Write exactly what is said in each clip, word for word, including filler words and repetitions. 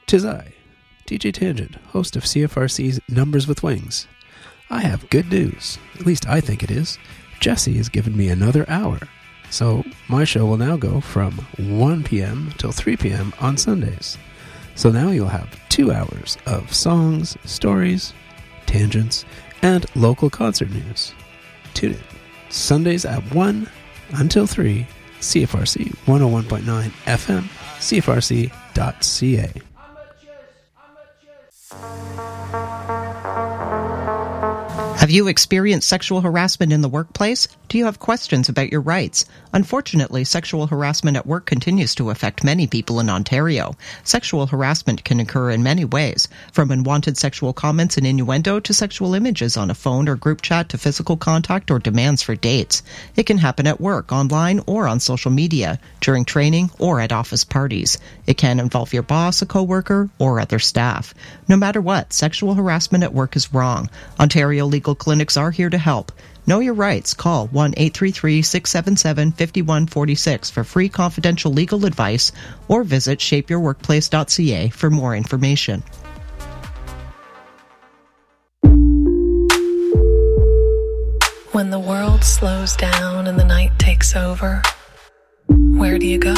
'Tis I, D J Tangent, host of C F R C's Numbers with Wings. I have good news. At least I think it is. Jesse has given me another hour. So my show will now go from one p.m. till three p.m. on Sundays. So now you'll have two hours of songs, stories, tangents, and local concert news. Tune in. Sundays at one until three, C F R C one oh one point nine F M, C F R C dot C A. Have you experienced sexual harassment in the workplace? Do you have questions about your rights? Unfortunately, sexual harassment at work continues to affect many people in Ontario. Sexual harassment can occur in many ways, from unwanted sexual comments and innuendo to sexual images on a phone or group chat to physical contact or demands for dates. It can happen at work, online, or on social media, during training, or at office parties. It can involve your boss, a coworker, or other staff. No matter what, sexual harassment at work is wrong. Ontario Legal Clinics are here to help. Know your rights. Call one eight three three, six seven seven, five one four six for free confidential legal advice or visit shape your workplace dot c a for more information. When the world slows down and the night takes over, where do you go?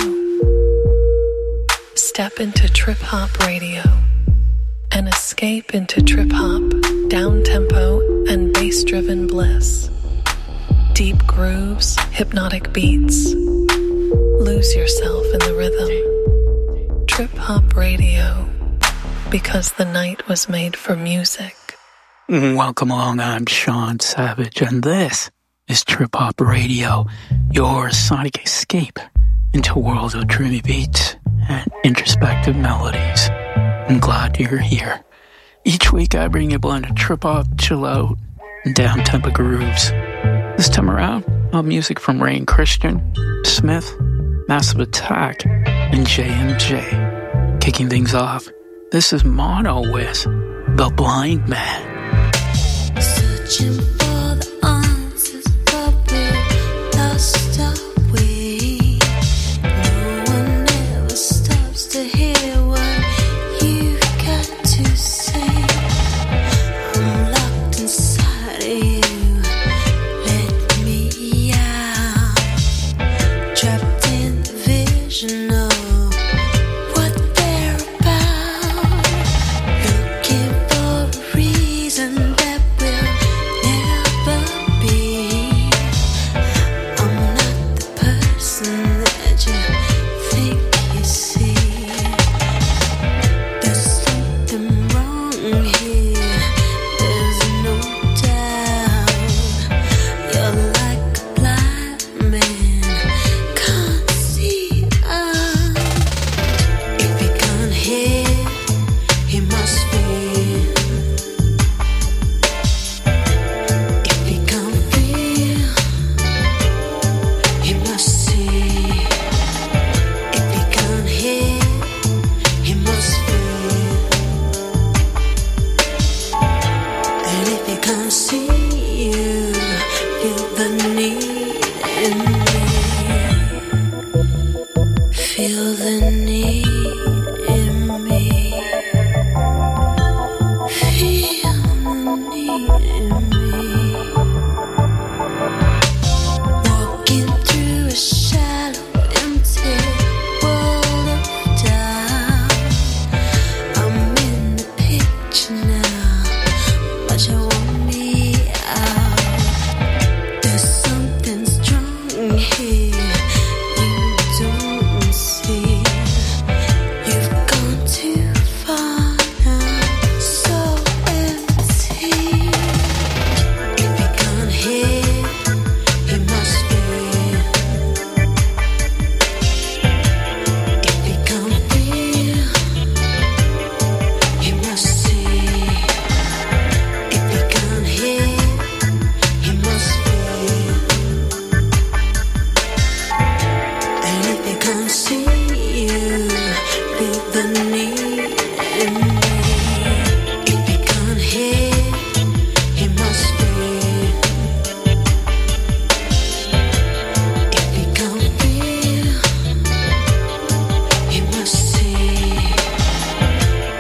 Step into Trip Hop Radio and escape into trip hop, down-tempo, and bass-driven bliss. Deep grooves, hypnotic beats. Lose yourself in the rhythm. Trip Hop Radio, because the night was made for music. Welcome along, I'm Sean Savage, and this is Trip Hop Radio, your sonic escape into a world of dreamy beats and introspective melodies. I'm glad you're here. Each week I bring you a blend of trip-hop, chill-out, and down-tempo grooves. This time around, I'll have music from Rain Christian, Smith, Massive Attack, and J M J. Kicking things off, this is Mono with The Blind Man. Searching for the answers, but we're lost our way. No one ever stops to hear what you've got to say. I'm locked inside of you. Let me out. Trapped in the vision of what they're about. Looking for a reason that will never be. I'm not the person that you think you see. There's something wrong here, there's no doubt. You're like a blind man, can't see out. If he can't hear, he must feel. If he can't feel, he must see. If he can't hear, he must feel. And if he can't see you, feel the need in me. Feel the need in me. Feel the need in me. Walking through a shallow, empty world of doubt. I'm in the picture now, but you want me out. There's something strong here you don't see. You've gone too far now, so empty. If he can't hear, he must feel. If he can't feel, he must see. If he can't hear, he must feel. And if he can't see you, feel the need in me. If he can't hear, he must feel. If he can't feel, he must see.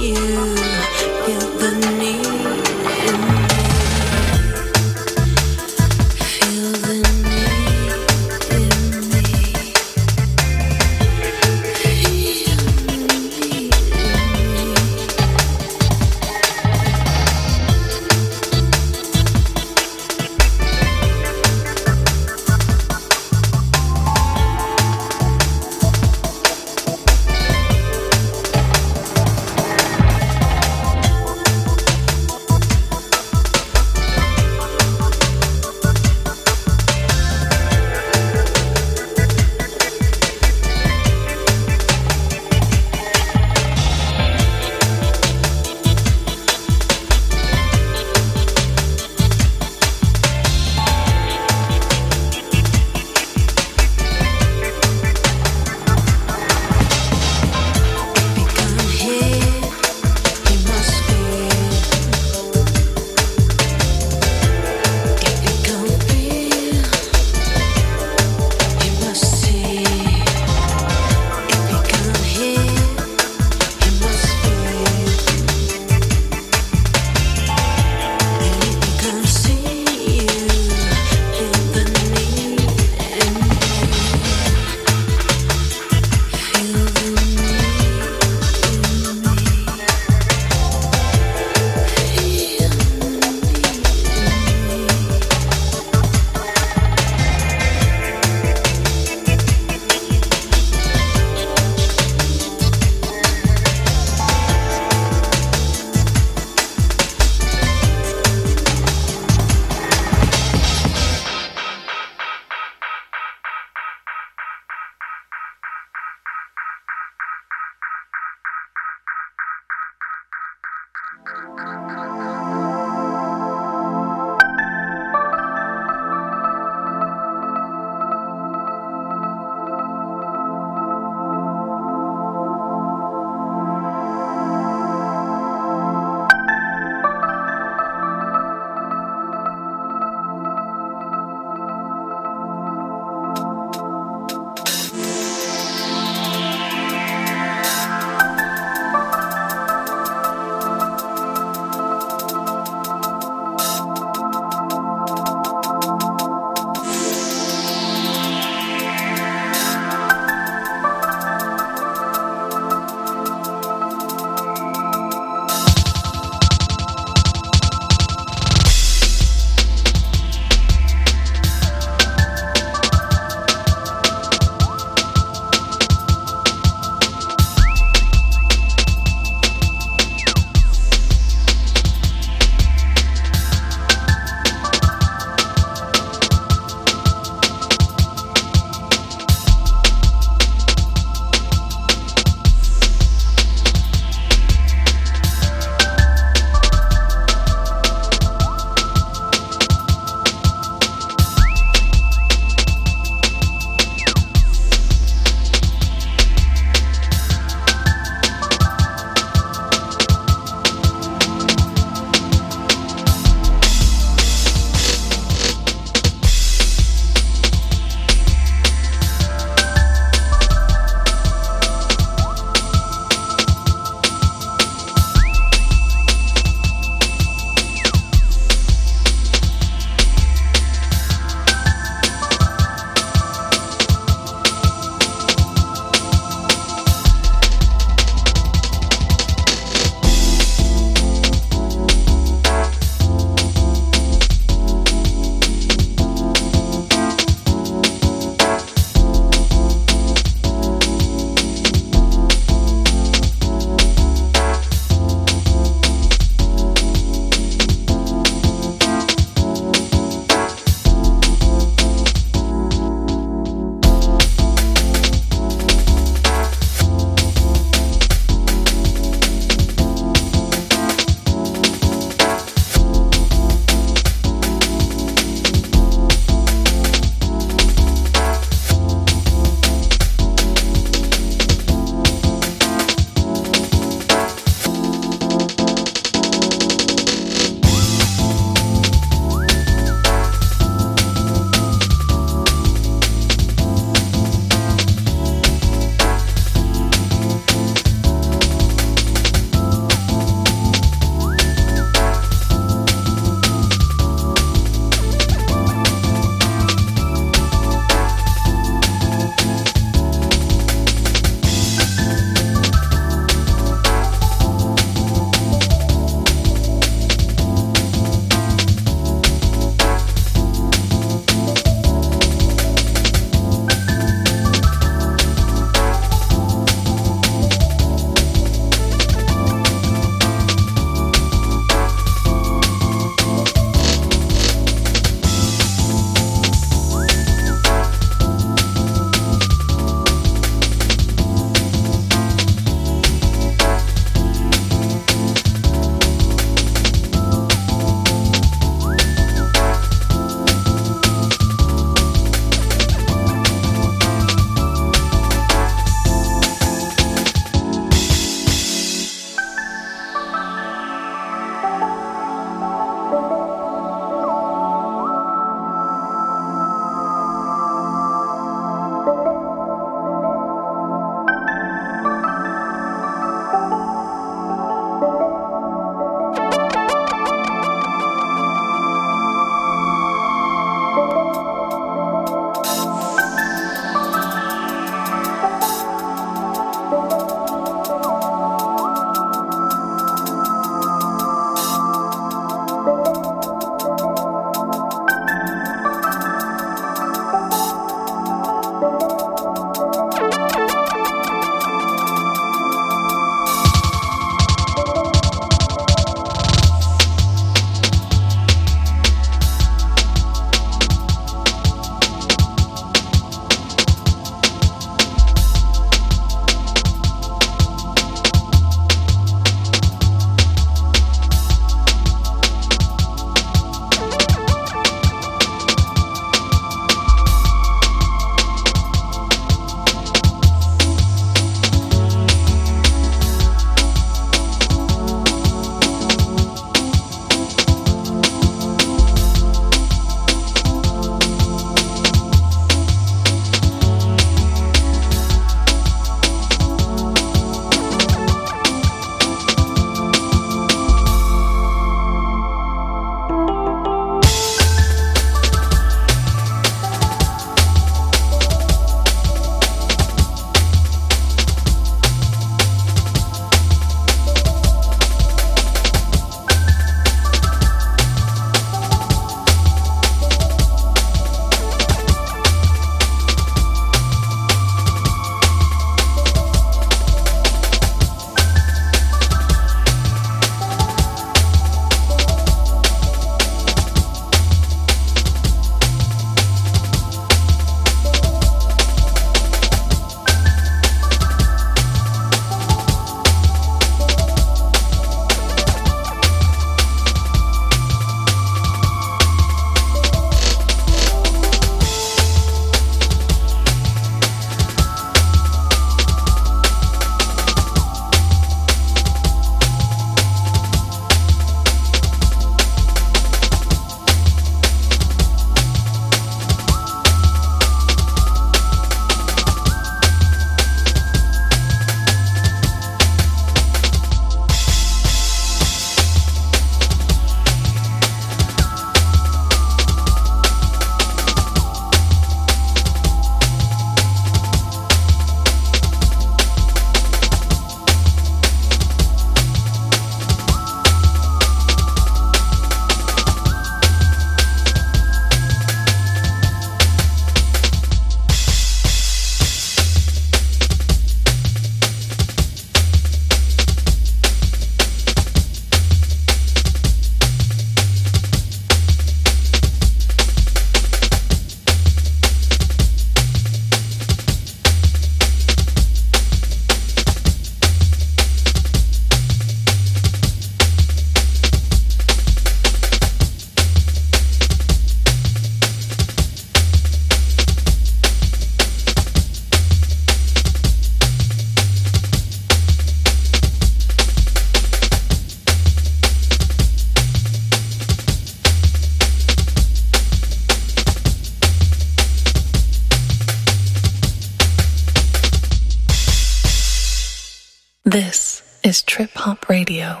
This is Trip Hop Radio.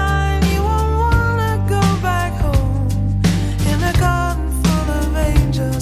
Angels.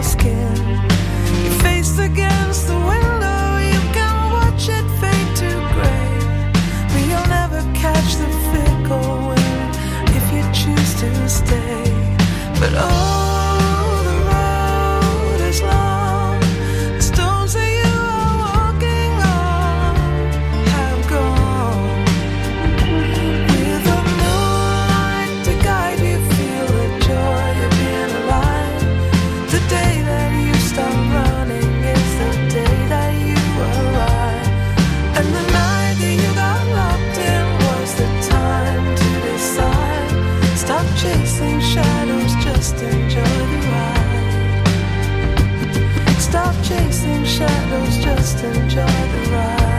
skin. Your face against the window, you can watch it fade to gray, but you'll never catch the fickle wind if you choose to stay. But oh, the road is long, the stones that you are walking on have gone. With the moonlight to guide you, feel the joy of being alive. The day that you stop running is the day that you arrive. And the night that you got locked in was the time to decide. Stop chasing shadows, just enjoy the ride. Stop chasing shadows, just enjoy the ride.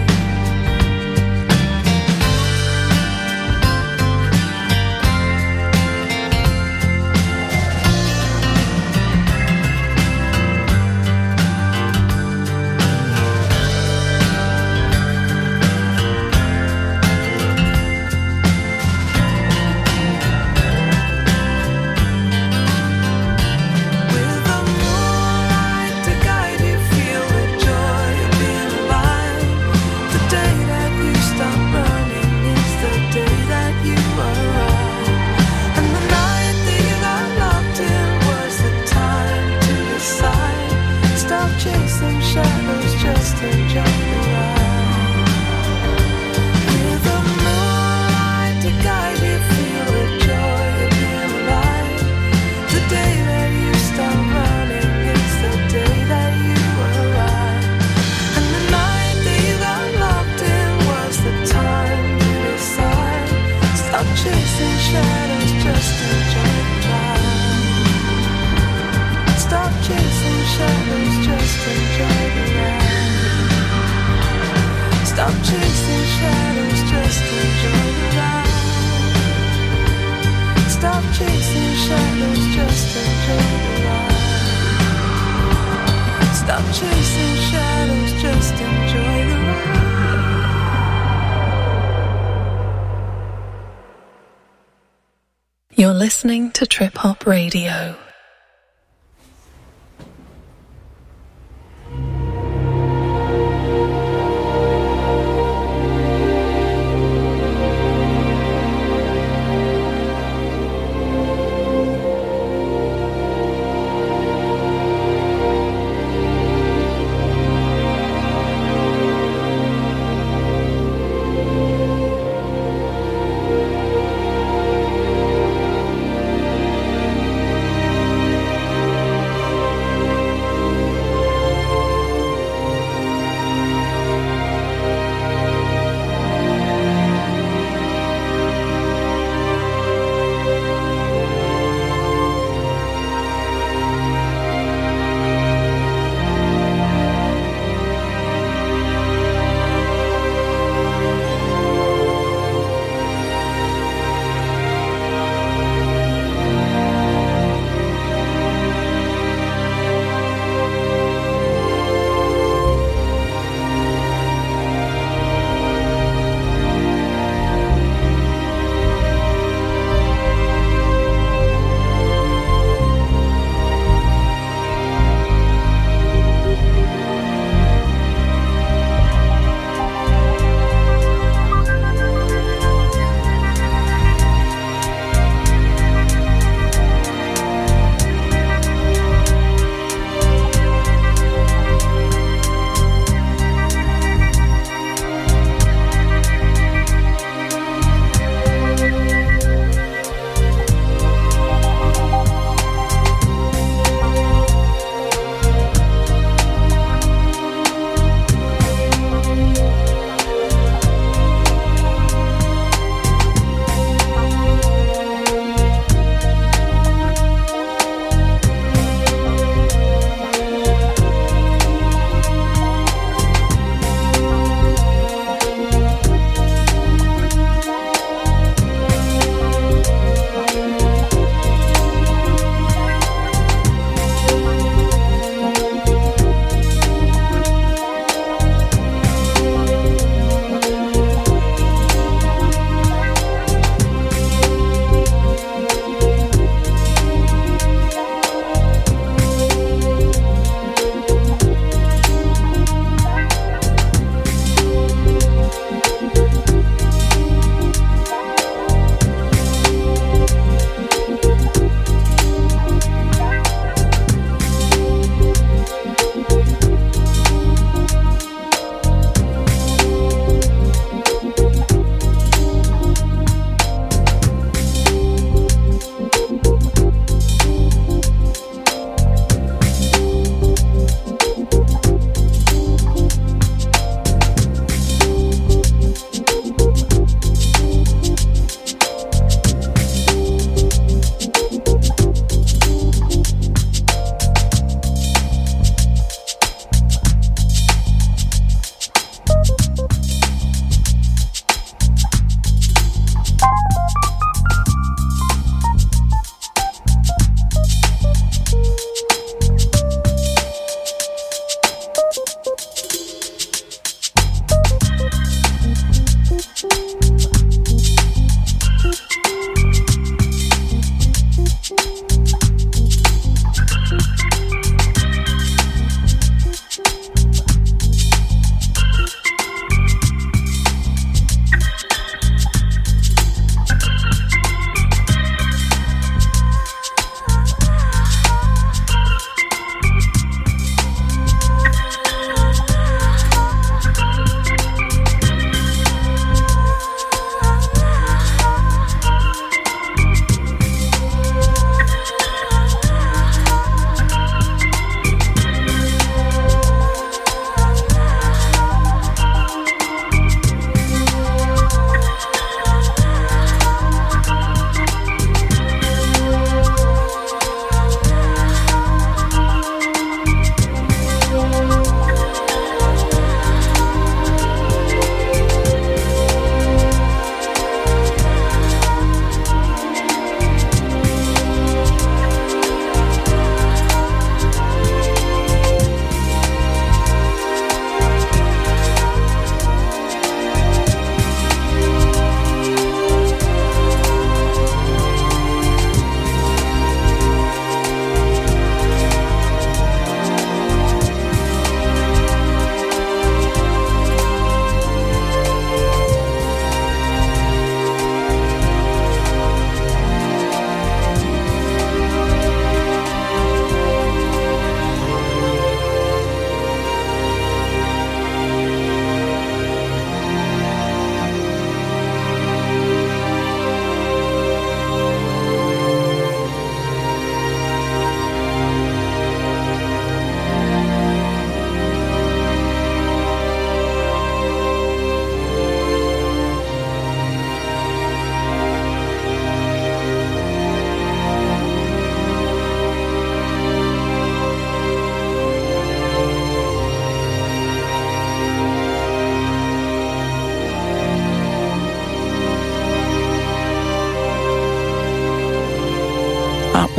With the moonlight to guide you, feel the joy of being alive. The day that you stop running is the day that you arrive. And the night that you got locked in was the time to decide. Stop chasing shadows, just enjoy the ride. With the moonlight to guide you, feel the joy of being alive. The day that you stop running is the day that you arrive. And the night that you got locked in was the time to decide. Stop chasing shadows, just enjoy the ride. Stop chasing shadows, just enjoy the ride. Stop chasing shadows, just enjoy the ride. Stop chasing shadows, just enjoy the ride. Stop chasing shadows, just enjoy the ride. You're listening to Trip Hop Radio.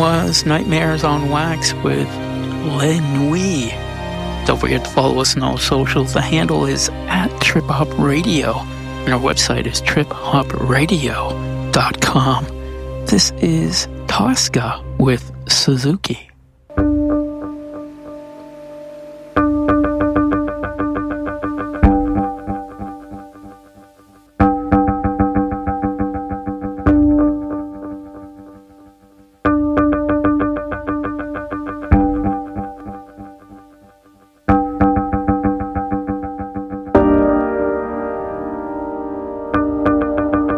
was Nightmares on Wax with Le Nuit. Don't forget to follow us on all socials. The handle is at Trip Hop Radio, and our website is trip hop radio dot com. This is Tosca with Suzuki.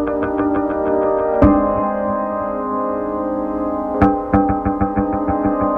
Thank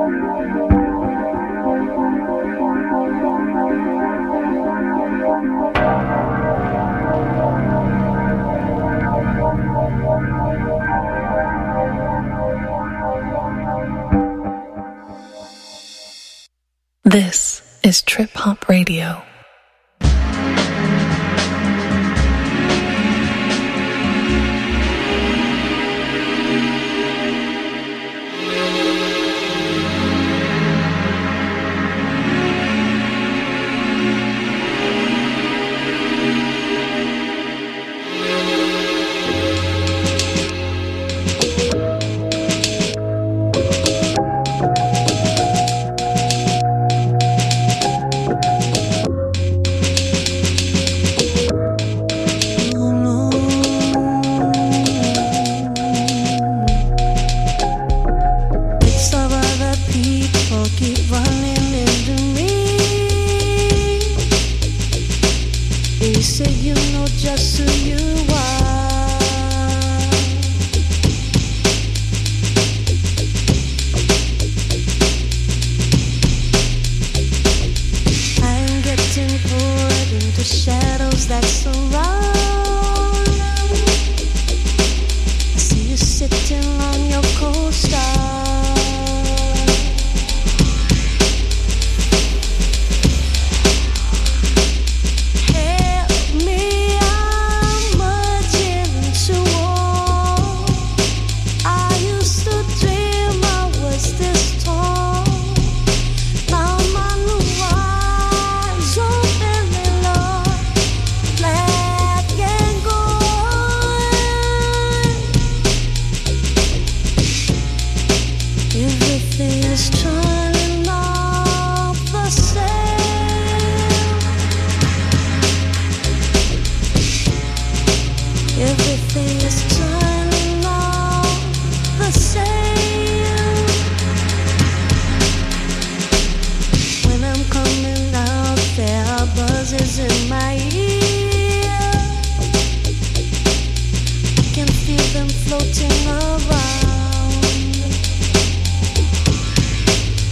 This is Trip Hop Radio. Floating around.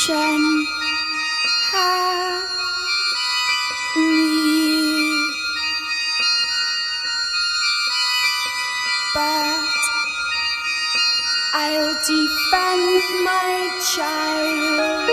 attention had me, but I'll defend my child.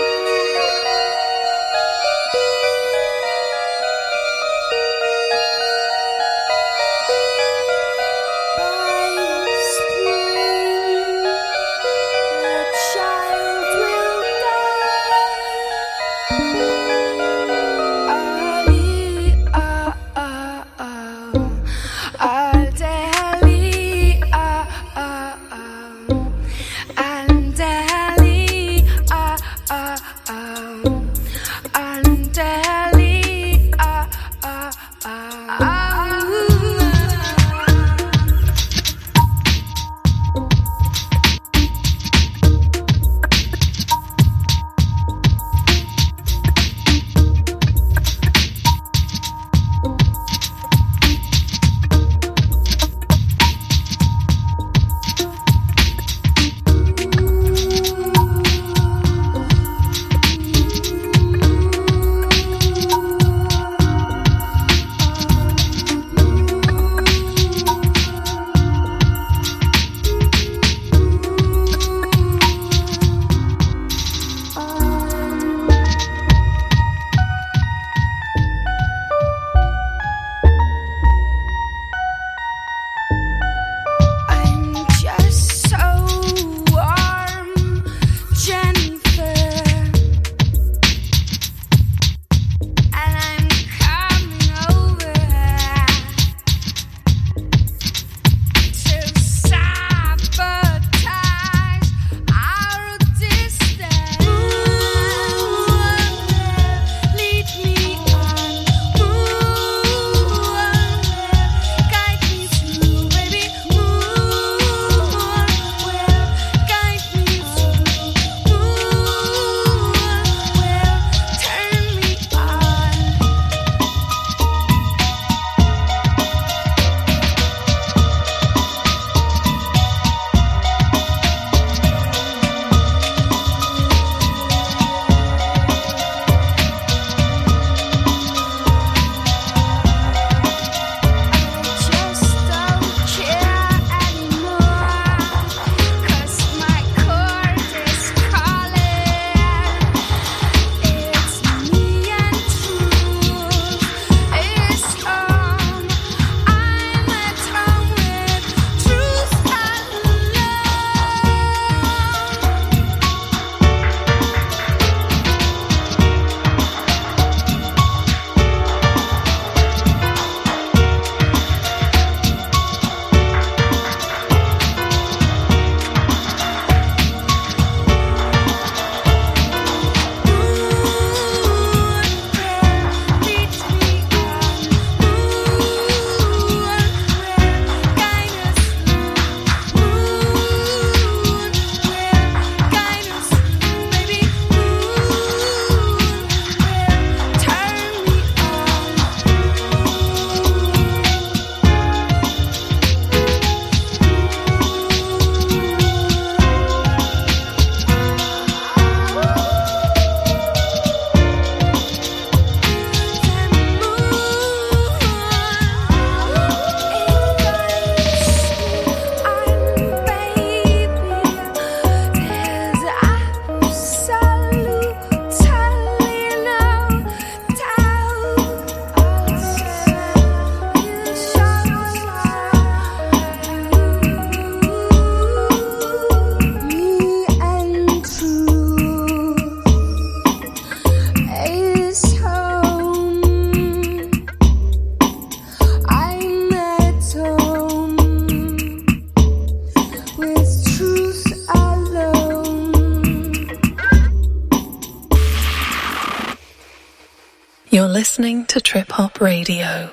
You're listening to Trip Hop Radio.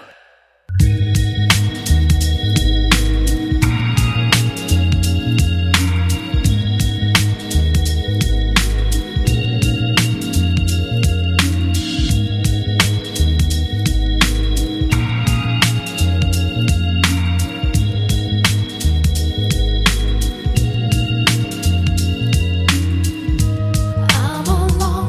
I'm alone.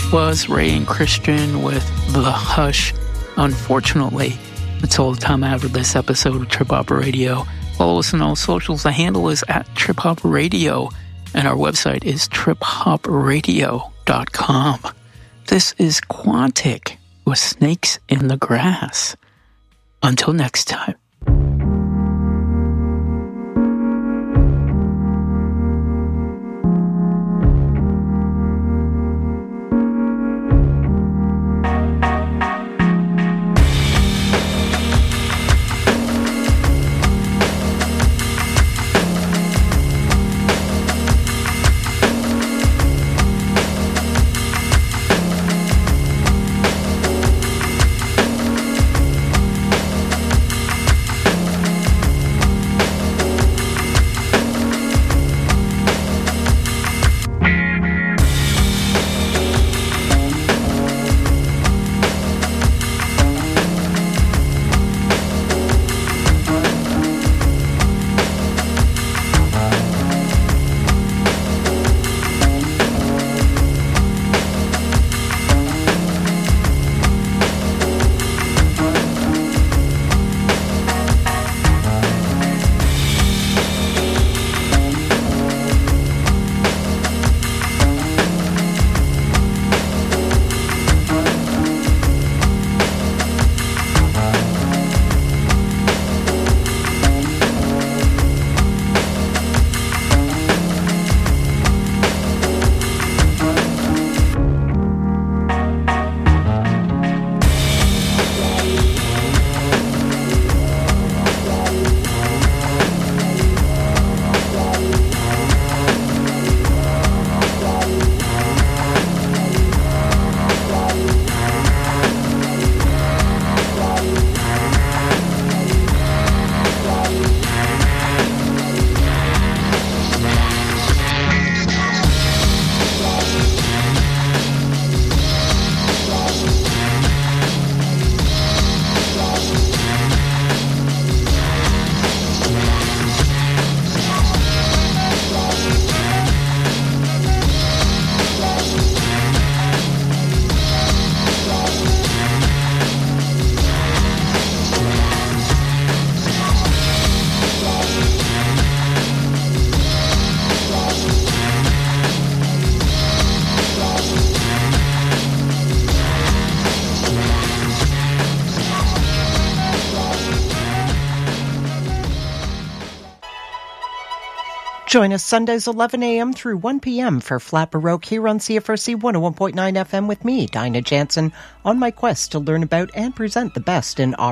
was Ray and Christian with The Hush. Unfortunately, that's all the time I have for this episode of Trip Hop Radio. Follow us on all socials. The handle is at Trip Hop Radio, and our website is trip hop radio dot com. This is Quantic with Snakes in the Grass. Until next time. Join us Sundays eleven a.m. through one p.m. for Flat Baroque here on C F R C one oh one point nine F M with me, Dinah Jansen, on my quest to learn about and present the best in